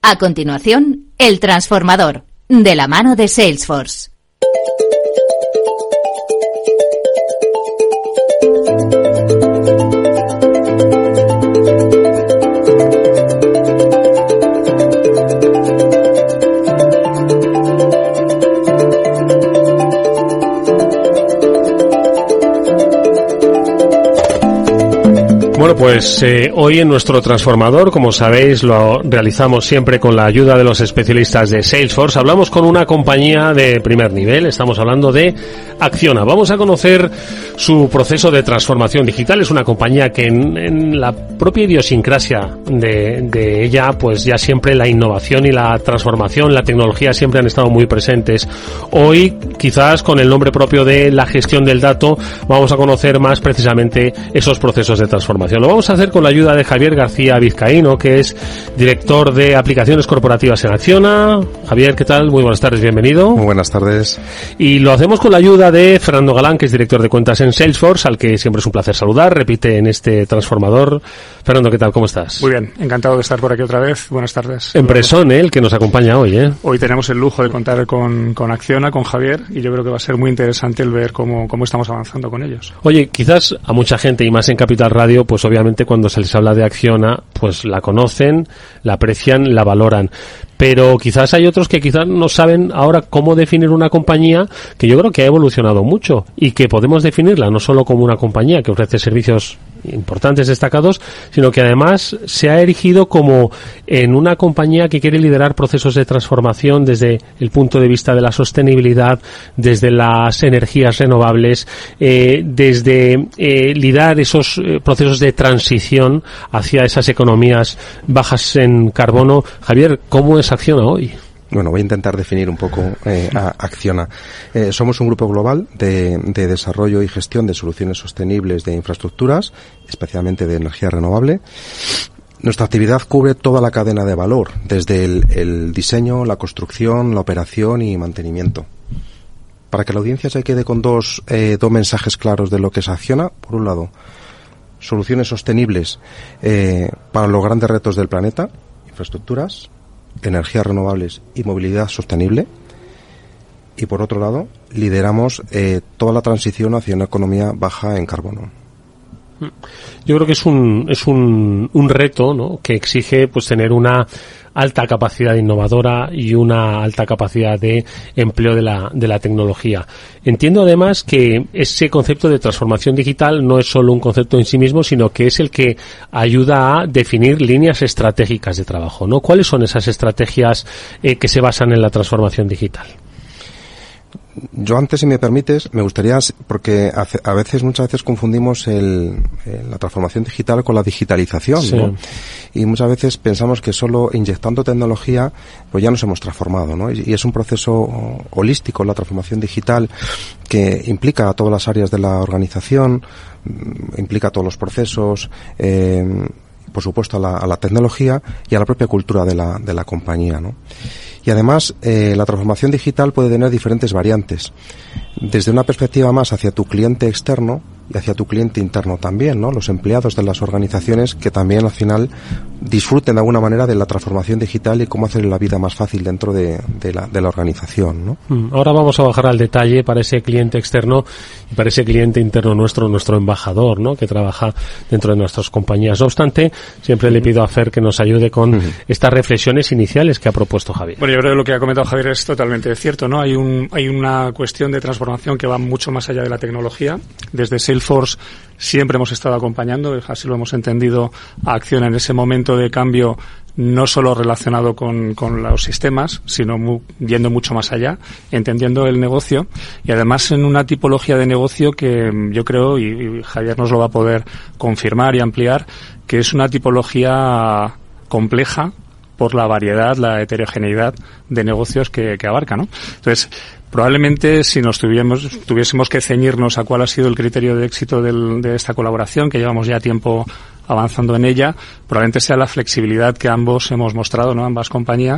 A continuación, El Transformador, de la mano de Salesforce. Bueno, pues hoy en nuestro transformador, como sabéis, lo realizamos siempre con la ayuda de los especialistas de Salesforce. Hablamos con una compañía de primer nivel, estamos hablando de Acciona. Vamos a conocer su proceso de transformación digital. Es una compañía que en la propia idiosincrasia de ella, pues ya siempre la innovación y la transformación, la tecnología siempre han estado muy presentes. Hoy, quizás con el nombre propio de la gestión del dato, vamos a conocer más precisamente esos procesos de transformación. Lo vamos a hacer con la ayuda de Javier García Vizcaíno, que es director de aplicaciones corporativas en Acciona. Javier, ¿qué tal? Muy buenas tardes, bienvenido. Muy buenas tardes. Y lo hacemos con la ayuda de Fernando Galán, que es director de cuentas en Salesforce, al que siempre es un placer saludar. Repite en este transformador. Fernando, ¿qué tal? ¿Cómo estás? Muy bien, encantado de estar por aquí otra vez. Buenas tardes. Empresón, el que nos acompaña hoy, Hoy tenemos el lujo de contar con Acciona, con Javier, y yo creo que va a ser muy interesante el ver cómo estamos avanzando con ellos. Oye, quizás a mucha gente, y más en Capital Radio, pues obviamente cuando se les habla de Acciona, pues la conocen, la aprecian, la valoran. Pero quizás hay otros que quizás no saben ahora cómo definir una compañía que yo creo que ha evolucionado mucho y que podemos definirla no solo como una compañía que ofrece servicios importantes, destacados, sino que además se ha erigido como en una compañía que quiere liderar procesos de transformación desde el punto de vista de la sostenibilidad, desde las energías renovables, desde liderar esos procesos de transición hacia esas economías bajas en carbono. Javier, ¿cómo es Acciona hoy? Bueno, voy a intentar definir un poco a Acciona. Somos un grupo global de desarrollo y gestión de soluciones sostenibles de infraestructuras, especialmente de energía renovable. Nuestra actividad cubre toda la cadena de valor, desde el diseño, la construcción, la operación y mantenimiento. Para que la audiencia se quede con dos mensajes claros de lo que es Acciona, por un lado, soluciones sostenibles para los grandes retos del planeta, infraestructuras, energías renovables y movilidad sostenible, y por otro lado lideramos toda la transición hacia una economía baja en carbono. Yo creo que es un reto, ¿no?, que exige pues tener una alta capacidad innovadora y una alta capacidad de empleo de la tecnología. Entiendo además que ese concepto de transformación digital no es solo un concepto en sí mismo, sino que es el que ayuda a definir líneas estratégicas de trabajo, ¿no? ¿Cuáles son esas estrategias que se basan en la transformación digital? Yo antes, si me permites, me gustaría, porque muchas veces confundimos la transformación digital con la digitalización, sí, ¿no? Y muchas veces pensamos que solo inyectando tecnología, pues ya nos hemos transformado, ¿no? Y es un proceso holístico, la transformación digital, que implica a todas las áreas de la organización, implica a todos los procesos, por supuesto a la tecnología y a la propia cultura de la compañía, ¿no? Y además, la transformación digital puede tener diferentes variantes. Desde una perspectiva más hacia tu cliente externo y hacia tu cliente interno también, ¿no? Los empleados de las organizaciones que también al final disfruten de alguna manera de la transformación digital y cómo hacer la vida más fácil dentro de la organización, ¿no? Ahora vamos a bajar al detalle para ese cliente externo y para ese cliente interno nuestro embajador, ¿no?, que trabaja dentro de nuestras compañías. No obstante, siempre le pido a Fer que nos ayude con estas reflexiones iniciales que ha propuesto Javier. Bueno, yo creo que lo que ha comentado Javier es totalmente cierto, ¿no? Hay una cuestión de transformación que va mucho más allá de la tecnología. Desde Salesforce siempre hemos estado acompañando, así lo hemos entendido, a Acciona en ese momento de cambio, no solo relacionado con los sistemas, sino yendo mucho más allá, entendiendo el negocio, y además en una tipología de negocio que yo creo, y Javier nos lo va a poder confirmar y ampliar, que es una tipología compleja por la variedad, la heterogeneidad de negocios que abarca, ¿no? Entonces, probablemente si tuviésemos que ceñirnos a cuál ha sido el criterio de éxito de esta colaboración, que llevamos ya tiempo avanzando en ella, probablemente sea la flexibilidad que ambos hemos mostrado, ¿no?, ambas compañías,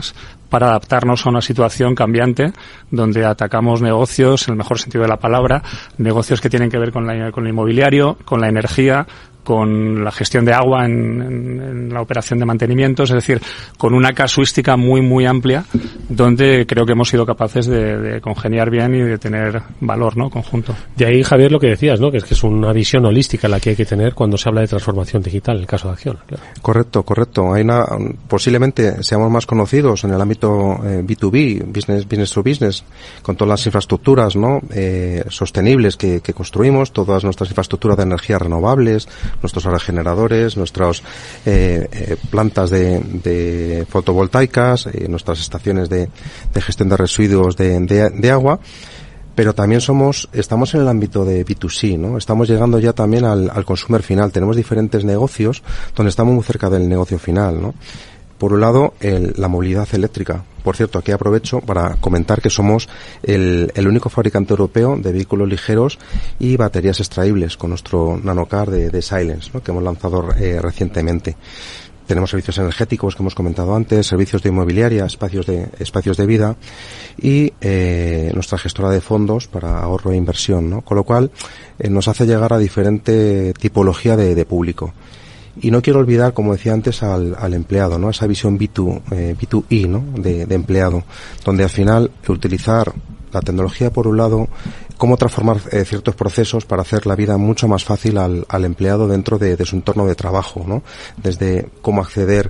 para adaptarnos a una situación cambiante donde atacamos negocios, en el mejor sentido de la palabra, negocios que tienen que ver con el inmobiliario, con la energía, con la gestión de agua en la operación de mantenimiento, es decir, con una casuística muy, muy amplia, donde creo que hemos sido capaces de congeniar bien y de tener valor, ¿no?, conjunto. De ahí, Javier, lo que decías, ¿no?, que es una visión holística la que hay que tener cuando se habla de transformación digital, en el caso de Acciona. Claro. Correcto. Posiblemente seamos más conocidos en el ámbito B2B, business to business, con todas las infraestructuras, ¿no?, sostenibles que construimos, todas nuestras infraestructuras de energías renovables, nuestros aerogeneradores, nuestras plantas de fotovoltaicas, nuestras estaciones de gestión de residuos de agua, pero también estamos en el ámbito de B2C, ¿no? Estamos llegando ya también al consumer final. Tenemos diferentes negocios donde estamos muy cerca del negocio final, ¿no? Por un lado, la movilidad eléctrica. Por cierto, aquí aprovecho para comentar que somos el único fabricante europeo de vehículos ligeros y baterías extraíbles con nuestro nanocar de Silence, ¿no?, que hemos lanzado recientemente. Tenemos servicios energéticos que hemos comentado antes, servicios de inmobiliaria, espacios de vida y nuestra gestora de fondos para ahorro e inversión, ¿no? Con lo cual nos hace llegar a diferente tipología de público. Y no quiero olvidar, como decía antes, al empleado, ¿no? Esa visión B2E, ¿no?, de empleado, donde al final utilizar la tecnología por un lado, cómo transformar ciertos procesos para hacer la vida mucho más fácil al empleado dentro de su entorno de trabajo, ¿no? Desde cómo acceder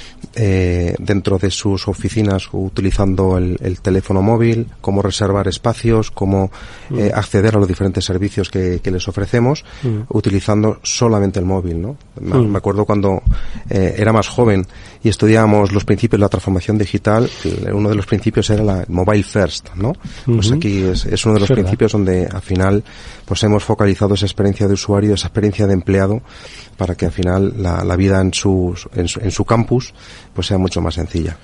dentro de sus oficinas utilizando el teléfono móvil, cómo reservar espacios, cómo acceder a los diferentes servicios que les ofrecemos utilizando solamente el móvil, ¿no? Me acuerdo cuando era más joven y estudiábamos los principios de la transformación digital, uno de los principios era la mobile first, ¿no? Pues aquí es uno de los principios donde al final pues hemos focalizado esa experiencia de usuario, esa experiencia de empleado, para que al final la vida en su campus pues sea mucho más sencilla.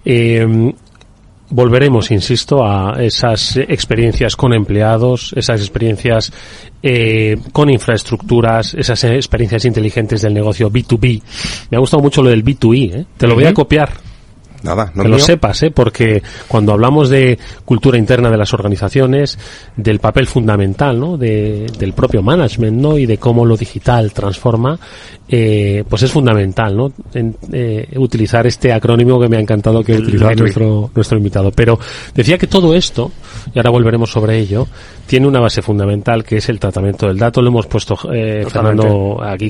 Volveremos, insisto, a esas experiencias con empleados, esas experiencias con infraestructuras, esas experiencias inteligentes del negocio B2B. Me ha gustado mucho lo del B2E, Te lo voy a copiar. Nada, no que lo sepas, porque cuando hablamos de cultura interna de las organizaciones, del papel fundamental, ¿no?, del propio management, ¿no?, y de cómo lo digital transforma, pues es fundamental, ¿no?, utilizar este acrónimo que me ha encantado que utilizaba nuestro invitado. Pero decía que todo esto, y ahora volveremos sobre ello, tiene una base fundamental que es el tratamiento del dato. Lo hemos puesto, Fernando, aquí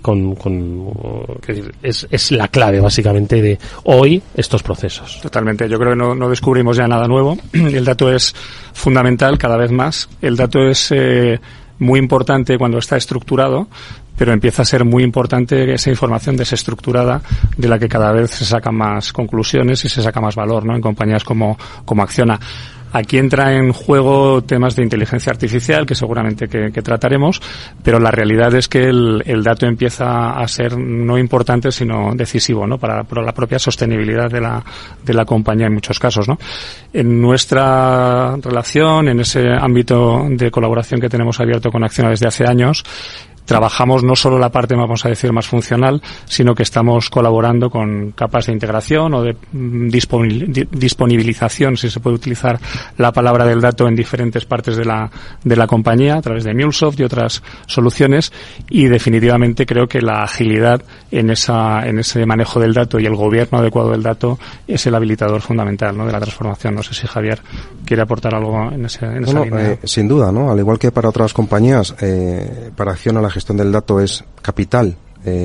es la clave básicamente de hoy estos procesos. Totalmente. Yo creo que no descubrimos ya nada nuevo. El dato es fundamental cada vez más. El dato es muy importante cuando está estructurado, pero empieza a ser muy importante esa información desestructurada de la que cada vez se sacan más conclusiones y se saca más valor, ¿no?, en compañías como Acciona. Aquí entra en juego temas de inteligencia artificial que seguramente que trataremos, pero la realidad es que el dato empieza a ser no importante sino decisivo, ¿no?, para la propia sostenibilidad de la compañía en muchos casos, ¿no? En nuestra relación, en ese ámbito de colaboración que tenemos abierto con Acciona desde hace años, trabajamos no solo la parte, vamos a decir, más funcional, sino que estamos colaborando con capas de integración o de disponibilización, si se puede utilizar la palabra del dato, en diferentes partes de la compañía, a través de MuleSoft y otras soluciones, y definitivamente creo que la agilidad en ese manejo del dato y el gobierno adecuado del dato es el habilitador fundamental, ¿no?, de la transformación. No sé si Javier quiere aportar algo en esa línea. Sin duda, ¿no? Al igual que para otras compañías, para Acciona la gestión del dato es capital,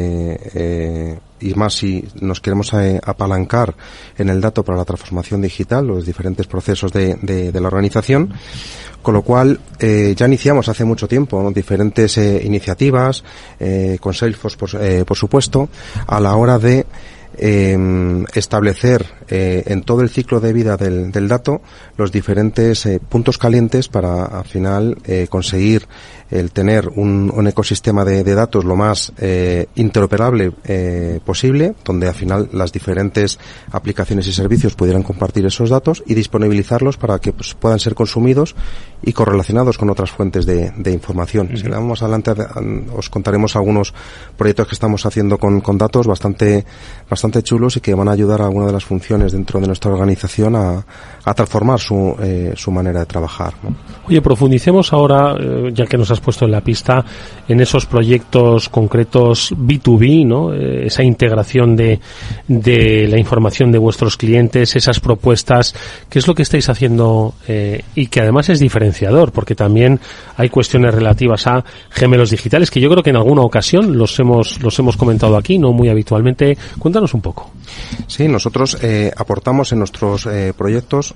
y más si nos queremos apalancar en el dato para la transformación digital, los diferentes procesos de la organización, con lo cual ya iniciamos hace mucho tiempo, ¿no?, diferentes iniciativas con Salesforce, por supuesto, a la hora de establecer en todo el ciclo de vida del dato los diferentes puntos calientes para al final conseguir el tener un ecosistema de datos lo más interoperable posible, donde al final las diferentes aplicaciones y servicios pudieran compartir esos datos y disponibilizarlos para que pues, puedan ser consumidos y correlacionados con otras fuentes de información. Si vamos adelante os contaremos algunos proyectos que estamos haciendo con datos bastante bastante chulos y que van a ayudar a alguna de las funciones dentro de nuestra organización a transformar su manera de trabajar, ¿no? Oye, profundicemos ahora, ya que nos has puesto en la pista, en esos proyectos concretos B2B, ¿no? Esa integración de la información de vuestros clientes, esas propuestas. ¿Qué es lo que estáis haciendo? Y que además es diferenciador, porque también hay cuestiones relativas a gemelos digitales, que yo creo que en alguna ocasión los hemos comentado aquí, no muy habitualmente. Cuéntanos un poco. Sí, nosotros aportamos en nuestros proyectos,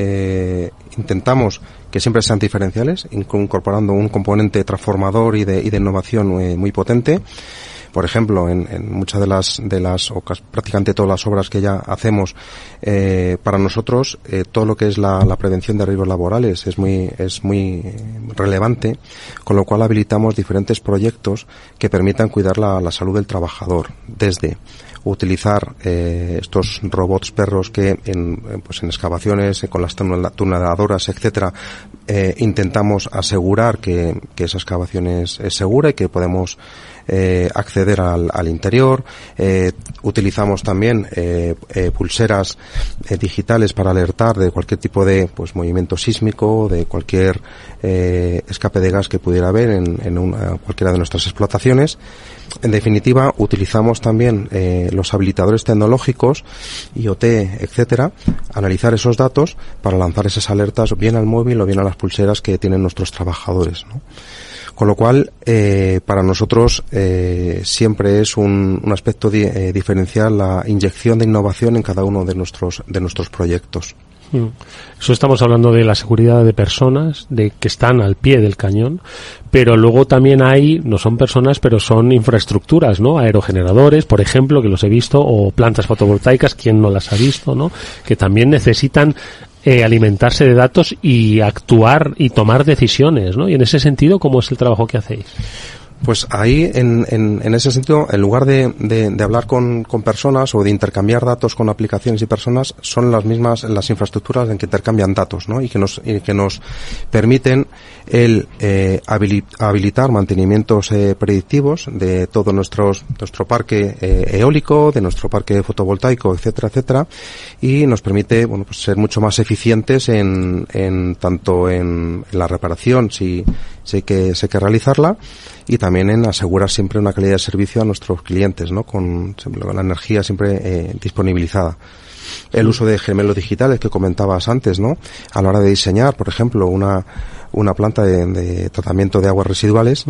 intentamos que siempre sean diferenciales, incorporando un componente transformador y de innovación muy potente. Por ejemplo, en muchas de las o prácticamente todas las obras que ya hacemos, para nosotros todo lo que es la prevención de riesgos laborales es muy relevante, con lo cual habilitamos diferentes proyectos que permitan cuidar la salud del trabajador, desde utilizar estos robots perros que en excavaciones, con las tuneladoras, etcétera, intentamos asegurar que esa excavación es segura y que podemos acceder al interior. Utilizamos también pulseras digitales para alertar de cualquier tipo de movimiento sísmico, de cualquier escape de gas que pudiera haber en cualquiera de nuestras explotaciones. En definitiva, utilizamos también los habilitadores tecnológicos, IoT, etcétera, analizar esos datos para lanzar esas alertas bien al móvil o bien a las pulseras que tienen nuestros trabajadores, ¿no? Con lo cual, para nosotros siempre es un aspecto diferencial la inyección de innovación en cada uno de nuestros proyectos. Eso estamos hablando de la seguridad de personas, de que están al pie del cañón, pero luego también no son personas, pero son infraestructuras, ¿no? Aerogeneradores, por ejemplo, que los he visto, o plantas fotovoltaicas, ¿quién no las ha visto, no? Que también necesitan alimentarse de datos y actuar y tomar decisiones, ¿no? Y en ese sentido, ¿cómo es el trabajo que hacéis? Pues ahí, en ese sentido, en lugar de hablar con personas o de intercambiar datos con aplicaciones y personas, son las mismas las infraestructuras en que intercambian datos, ¿no? Y que nos permiten habilitar mantenimientos predictivos de todo nuestro parque eólico, de nuestro parque fotovoltaico, etcétera, etcétera, y nos permite, ser mucho más eficientes tanto en la reparación, si hay que realizarla, y también en asegurar siempre una calidad de servicio a nuestros clientes, ¿no? Con la energía siempre disponibilizada. El uso de gemelos digitales que comentabas antes, ¿no? A la hora de diseñar, por ejemplo, una planta de tratamiento de aguas residuales,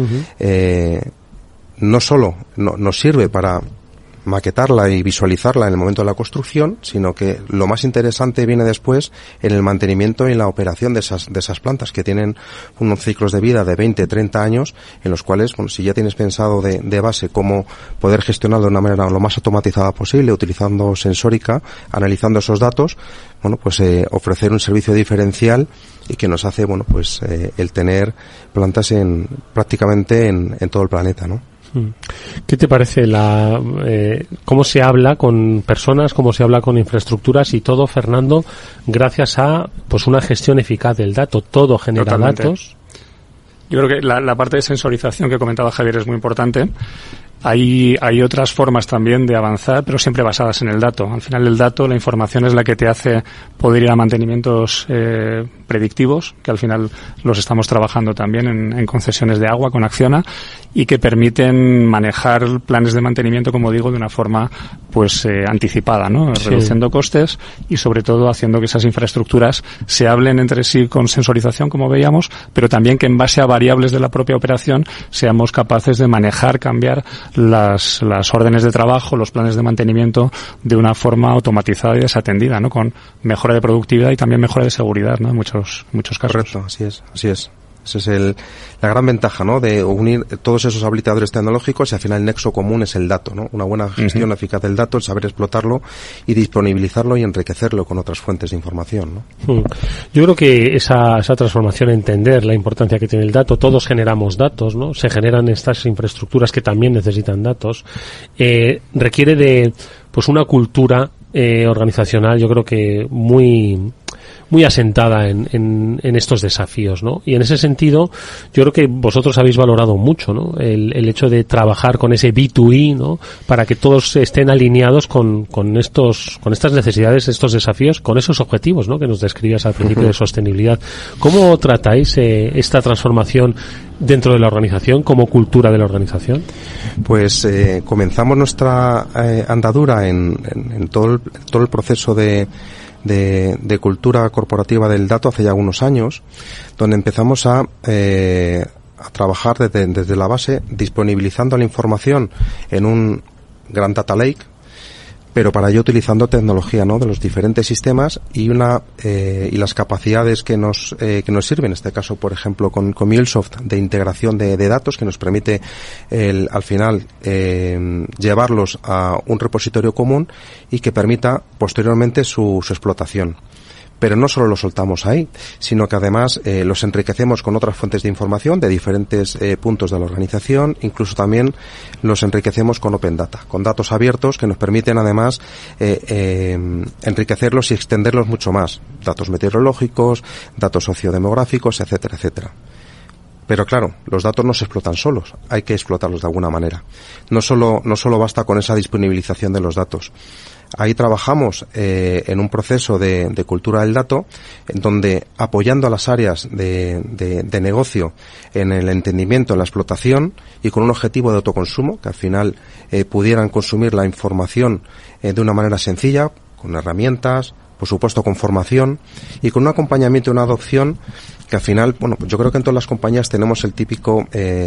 no solo nos sirve para maquetarla y visualizarla en el momento de la construcción, sino que lo más interesante viene después en el mantenimiento y en la operación de esas plantas, que tienen unos ciclos de vida de 20, 30 años, en los cuales, si ya tienes pensado de base cómo poder gestionarlo de una manera lo más automatizada posible, utilizando sensórica, analizando esos datos, ofrecer un servicio diferencial y que nos hace, el tener plantas prácticamente en todo el planeta, ¿no? ¿Qué te parece cómo se habla con personas, cómo se habla con infraestructuras y todo, Fernando, gracias a una gestión eficaz del dato? Todo genera Totalmente. Datos. Yo creo que la parte de sensorización que comentaba Javier es muy importante. Hay otras formas también de avanzar, pero siempre basadas en el dato. Al final el dato, la información es la que te hace poder ir a mantenimientos predictivos, que al final los estamos trabajando también en concesiones de agua con Acciona, y que permiten manejar planes de mantenimiento, como digo, de una forma anticipada, ¿no? Sí. Reduciendo costes y sobre todo haciendo que esas infraestructuras se hablen entre sí con sensorización, como veíamos, pero también que en base a variables de la propia operación seamos capaces de manejar, cambiar las órdenes de trabajo, los planes de mantenimiento de una forma automatizada y desatendida, ¿no? Con mejora de productividad y también mejora de seguridad, ¿no? En muchos casos. Correcto, así es. Esa es la gran ventaja, ¿no? De unir todos esos habilitadores tecnológicos, y al final el nexo común es el dato, ¿no? Una buena gestión eficaz del dato, el saber explotarlo y disponibilizarlo y enriquecerlo con otras fuentes de información, ¿no? Yo creo que esa transformación, entender la importancia que tiene el dato, todos generamos datos, ¿no? Se generan estas infraestructuras que también necesitan datos, requiere de una cultura organizacional, yo creo que muy muy asentada en estos desafíos, ¿no? Y en ese sentido, yo creo que vosotros habéis valorado mucho, ¿no? El hecho de trabajar con ese B2E, ¿no? Para que todos estén alineados con estas necesidades, estos desafíos, con esos objetivos, ¿no? Que nos describías al principio de sostenibilidad. ¿Cómo tratáis esta transformación dentro de la organización, como cultura de la organización? Pues comenzamos nuestra andadura en todo el proceso de cultura corporativa del dato hace ya unos años, donde empezamos a trabajar desde la base, disponibilizando la información en un gran data lake, pero para ello utilizando tecnología, ¿no? De los diferentes sistemas y las capacidades que nos sirven, en este caso, por ejemplo, con MuleSoft, de integración de datos, que nos permite al final llevarlos a un repositorio común y que permita posteriormente su explotación. Pero no solo los soltamos ahí, sino que además los enriquecemos con otras fuentes de información de diferentes puntos de la organización, incluso también los enriquecemos con Open Data, con datos abiertos que nos permiten además enriquecerlos y extenderlos mucho más. Datos meteorológicos, datos sociodemográficos, etcétera, etcétera. Pero claro, los datos no se explotan solos, hay que explotarlos de alguna manera. No solo basta con esa disponibilización de los datos. Ahí trabajamos en un proceso de cultura del dato, en donde apoyando a las áreas de negocio en el entendimiento, en la explotación y con un objetivo de autoconsumo, que al final pudieran consumir la información de una manera sencilla, con herramientas, por supuesto con formación y con un acompañamiento y una adopción que al final, bueno, yo creo que en todas las compañías tenemos el típico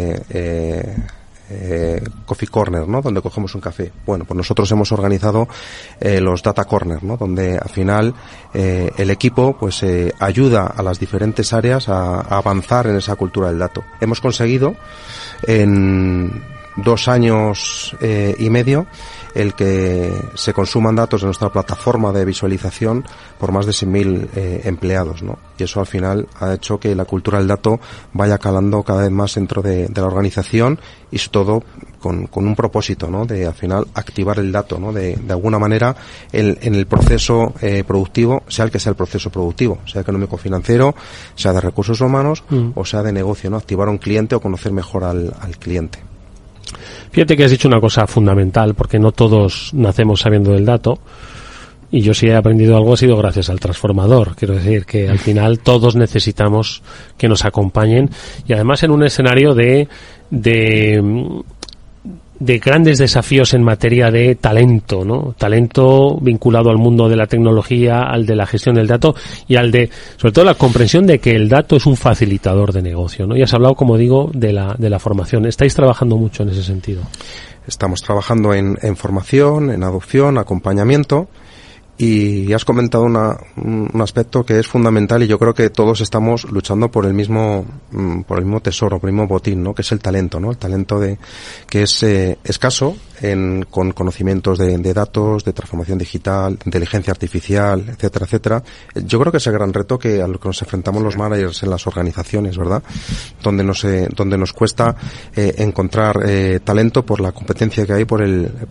coffee corner, ¿no? Donde cogemos un café. Bueno, pues nosotros hemos organizado los data corner, ¿no? Donde al final el equipo pues ayuda a las diferentes áreas a avanzar en esa cultura del dato. Hemos conseguido en 2 años y medio el que se consuman datos de nuestra plataforma de visualización por más de 100.000 empleados, ¿no? Y eso al final ha hecho que la cultura del dato vaya calando cada vez más dentro de la organización y todo con un propósito, ¿no? De al final activar el dato, ¿no? De alguna manera en el proceso productivo, sea el que sea el proceso productivo, sea económico financiero, sea de recursos humanos o sea de negocio, ¿no? Activar a un cliente o conocer mejor al cliente. Fíjate que has dicho una cosa fundamental, porque no todos nacemos sabiendo del dato, y yo si he aprendido algo ha sido gracias al transformador. Quiero decir que al final todos necesitamos que nos acompañen, y además en un escenario de grandes desafíos en materia de talento, ¿no? Talento vinculado al mundo de la tecnología, al de la gestión del dato y al de, sobre todo, la comprensión de que el dato es un facilitador de negocio, ¿no? Y has hablado, como digo, de la formación. ¿Estáis trabajando mucho en ese sentido? Estamos trabajando en formación, en adopción, acompañamiento. Y has comentado un aspecto que es fundamental, y yo creo que todos estamos luchando por el mismo tesoro, por el mismo botín, ¿no? Que es el talento, ¿no? El talento que es escaso con conocimientos de datos, de transformación digital, de inteligencia artificial, etcétera, etcétera. Yo creo que es el gran reto a lo que nos enfrentamos los managers en las organizaciones, ¿verdad? Donde nos cuesta encontrar talento por la competencia que hay por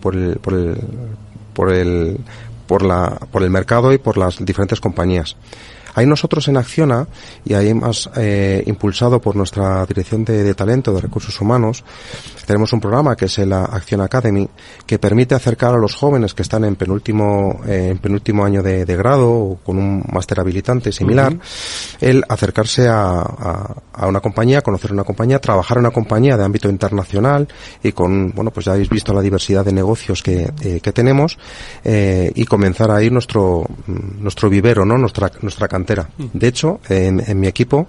el mercado y por las diferentes compañías. Ahí nosotros en Acciona, y ahí más impulsado por nuestra dirección de talento, de recursos humanos, tenemos un programa que es la Acciona Academy, que permite acercar a los jóvenes que están en penúltimo año de grado o con un máster habilitante similar, el acercarse a una compañía, conocer una compañía, trabajar en una compañía de ámbito internacional y pues ya habéis visto la diversidad de negocios que tenemos, y comenzar a ir nuestro vivero, ¿no? Nuestra cantera. De hecho, en mi equipo,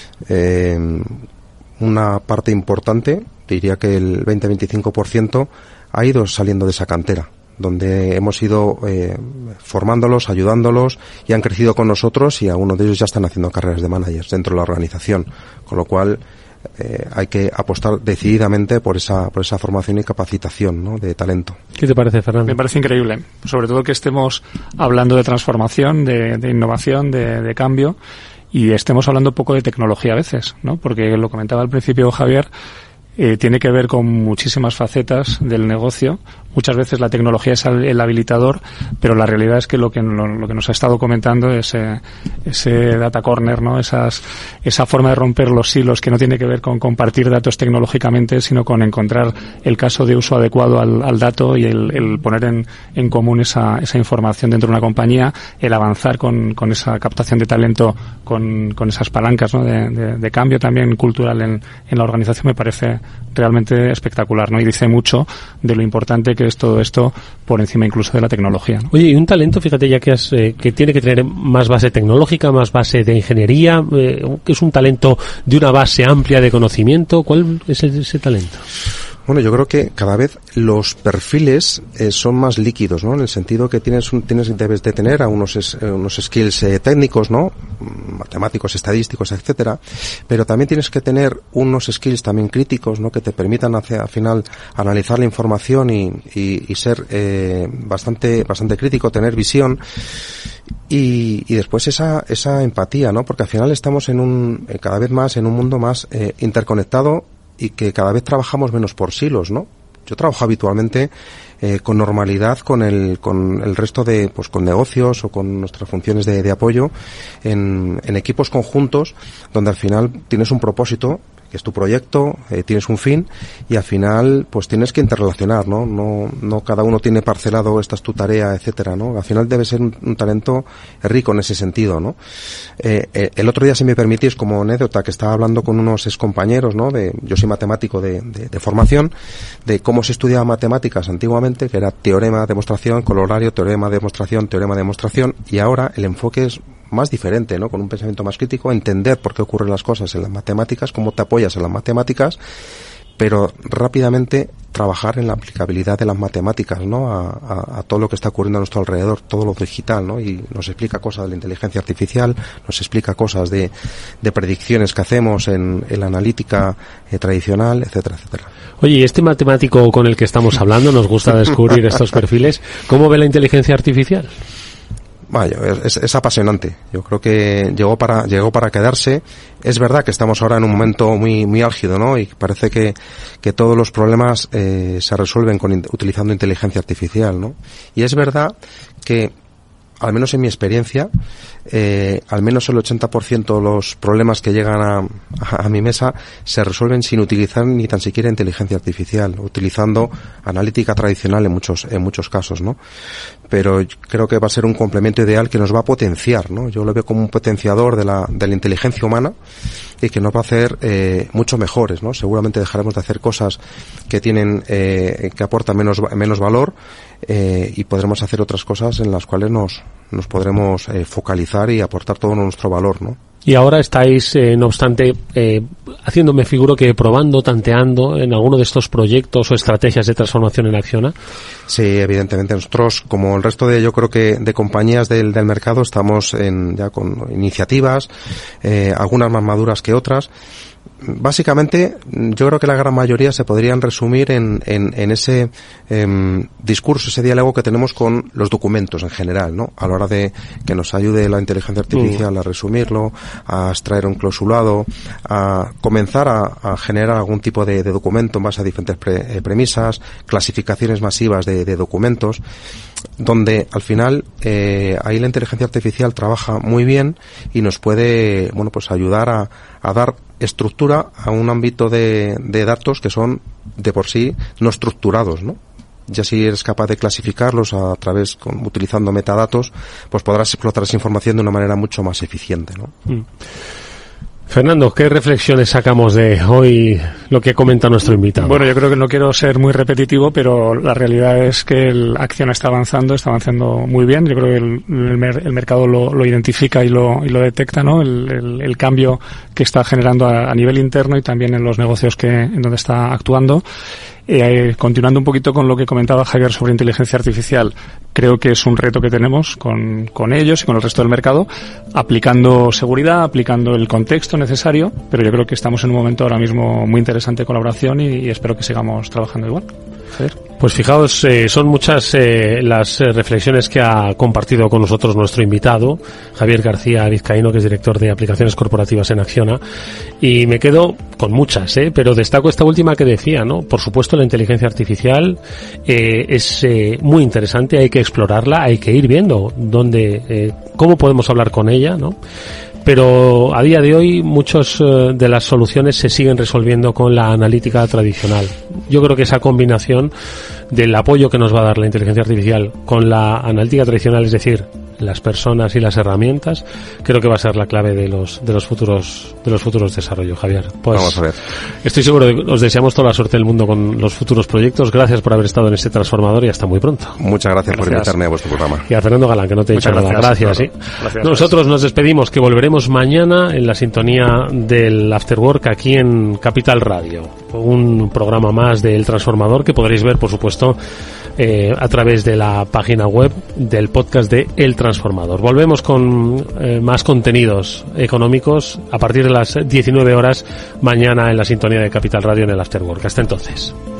una parte importante, diría que el 20-25%, ha ido saliendo de esa cantera, donde hemos ido formándolos, ayudándolos, y han crecido con nosotros, y algunos de ellos ya están haciendo carreras de managers dentro de la organización, con lo cual hay que apostar decididamente por esa formación y capacitación, ¿no? De talento. ¿Qué te parece, Fernando? Me parece increíble, sobre todo que estemos hablando de transformación, de innovación, de cambio, y estemos hablando poco de tecnología a veces, ¿no? Porque lo comentaba al principio Javier, tiene que ver con muchísimas facetas del negocio, muchas veces la tecnología es el habilitador, pero la realidad es que lo que nos ha estado comentando es ese data corner, ¿no? Esa forma de romper los silos que no tiene que ver con compartir datos tecnológicamente, sino con encontrar el caso de uso adecuado al dato y el poner en común esa información dentro de una compañía, el avanzar con esa captación de talento, con esas palancas, ¿no? de cambio también cultural en la organización, me parece realmente espectacular, ¿no? Y dice mucho de lo importante que es todo esto por encima incluso de la tecnología, ¿no? Oye, y un talento, fíjate, ya que tiene que tener más base tecnológica, más base de ingeniería, que es un talento de una base amplia de conocimiento. ¿Cuál es ese talento? Bueno, yo creo que cada vez los perfiles son más líquidos, ¿no? En el sentido que debes de tener a unos skills técnicos, ¿no? Matemáticos, estadísticos, etcétera, pero también tienes que tener unos skills también críticos, ¿no? Que te permitan al final analizar la información y ser bastante crítico, tener visión y después esa empatía, ¿no? Porque al final estamos cada vez más en un mundo más interconectado y que cada vez trabajamos menos por silos, ¿no? Yo trabajo habitualmente con normalidad con el resto de, pues con negocios o con nuestras funciones de apoyo en equipos conjuntos donde al final tienes un propósito, que es tu proyecto, tienes un fin y al final pues tienes que interrelacionar, ¿no? No cada uno tiene parcelado, esta es tu tarea, etcétera, ¿no? Al final debe ser un talento rico en ese sentido, ¿no? El otro día, si me permitís, como anécdota, que estaba hablando con unos excompañeros, ¿no? Yo soy matemático de formación, de cómo se estudiaba matemáticas antiguamente, que era teorema, demostración, colorario, teorema, demostración, y ahora el enfoque es más diferente, ¿no? Con un pensamiento más crítico, entender por qué ocurren las cosas en las matemáticas, cómo te apoyas en las matemáticas, pero rápidamente trabajar en la aplicabilidad de las matemáticas, ¿no? A todo lo que está ocurriendo a nuestro alrededor, todo lo digital, ¿no? Y nos explica cosas de la inteligencia artificial, nos explica cosas de predicciones que hacemos en la analítica tradicional, etcétera, etcétera. Oye, y este matemático con el que estamos hablando, nos gusta descubrir estos perfiles, ¿cómo ve la inteligencia artificial? Vaya, es apasionante. Yo creo que llegó para quedarse. Es verdad que estamos ahora en un momento muy álgido, ¿no? Y parece que todos los problemas se resuelven utilizando inteligencia artificial, ¿no? Y es verdad que, al menos en mi experiencia, al menos el 80% de los problemas que llegan a mi mesa se resuelven sin utilizar ni tan siquiera inteligencia artificial, utilizando analítica tradicional en muchos casos, ¿no? Pero creo que va a ser un complemento ideal que nos va a potenciar, ¿no? Yo lo veo como un potenciador de la inteligencia humana y que nos va a hacer mucho mejores, ¿no? Seguramente dejaremos de hacer cosas que que aportan menos valor y podremos hacer otras cosas en las cuales nos podremos focalizar y aportar todo nuestro valor, ¿no? Y ahora estáis, no obstante, haciéndome figuro que probando, tanteando en alguno de estos proyectos o estrategias de transformación en Acciona. Sí, evidentemente. Nosotros, como el resto yo creo que de compañías del mercado, estamos ya con iniciativas, algunas más maduras que otras. Básicamente, yo creo que la gran mayoría se podrían resumir en ese discurso, ese diálogo que tenemos con los documentos en general, ¿no? A la hora de que nos ayude la inteligencia artificial a resumirlo, a extraer un clausulado, a comenzar a generar algún tipo de documento en base a diferentes premisas, clasificaciones masivas de documentos, donde al final ahí la inteligencia artificial trabaja muy bien y nos puede, bueno, pues ayudar a dar estructura a un ámbito de datos que son de por sí no estructurados, ¿no? Ya si eres capaz de clasificarlos utilizando metadatos, pues podrás explotar esa información de una manera mucho más eficiente, ¿no? Fernando, ¿qué reflexiones sacamos de hoy lo que comenta nuestro invitado? Bueno, yo creo que no quiero ser muy repetitivo, pero la realidad es que Acciona está avanzando muy bien. Yo creo que el mercado lo identifica y lo detecta, ¿no? El cambio que está generando a nivel interno y también en los negocios en donde está actuando. Continuando un poquito con lo que comentaba Javier sobre inteligencia artificial, creo que es un reto que tenemos con ellos y con el resto del mercado, aplicando seguridad, aplicando el contexto necesario, pero yo creo que estamos en un momento ahora mismo muy interesante de colaboración y espero que sigamos trabajando igual. Pues fijaos, son muchas las reflexiones que ha compartido con nosotros nuestro invitado, Javier García Vizcaíno, que es director de aplicaciones corporativas en Acciona, y me quedo con muchas, pero destaco esta última que decía, ¿no? Por supuesto, la inteligencia artificial es muy interesante, hay que explorarla, hay que ir viendo cómo podemos hablar con ella, ¿no? Pero a día de hoy muchas de las soluciones se siguen resolviendo con la analítica tradicional. Yo creo que esa combinación del apoyo que nos va a dar la inteligencia artificial con la analítica tradicional, es decir, las personas y las herramientas, creo que va a ser la clave de los futuros desarrollos, Javier. Pues vamos a ver. Estoy seguro de que os deseamos toda la suerte del mundo con los futuros proyectos. Gracias por haber estado en este transformador y hasta muy pronto. Muchas gracias por invitarme a vuestro programa. Y a Fernando Galán, que no te he dicho nada. Gracias. Gracias. Nosotros nos despedimos, que volveremos mañana en la sintonía del After Work aquí en Capital Radio. Un programa más de El Transformador que podréis ver, por supuesto, a través de la página web del podcast de El Transformador. Volvemos con más contenidos económicos a partir de las 19 horas mañana en la sintonía de Capital Radio en el After Work. Hasta entonces.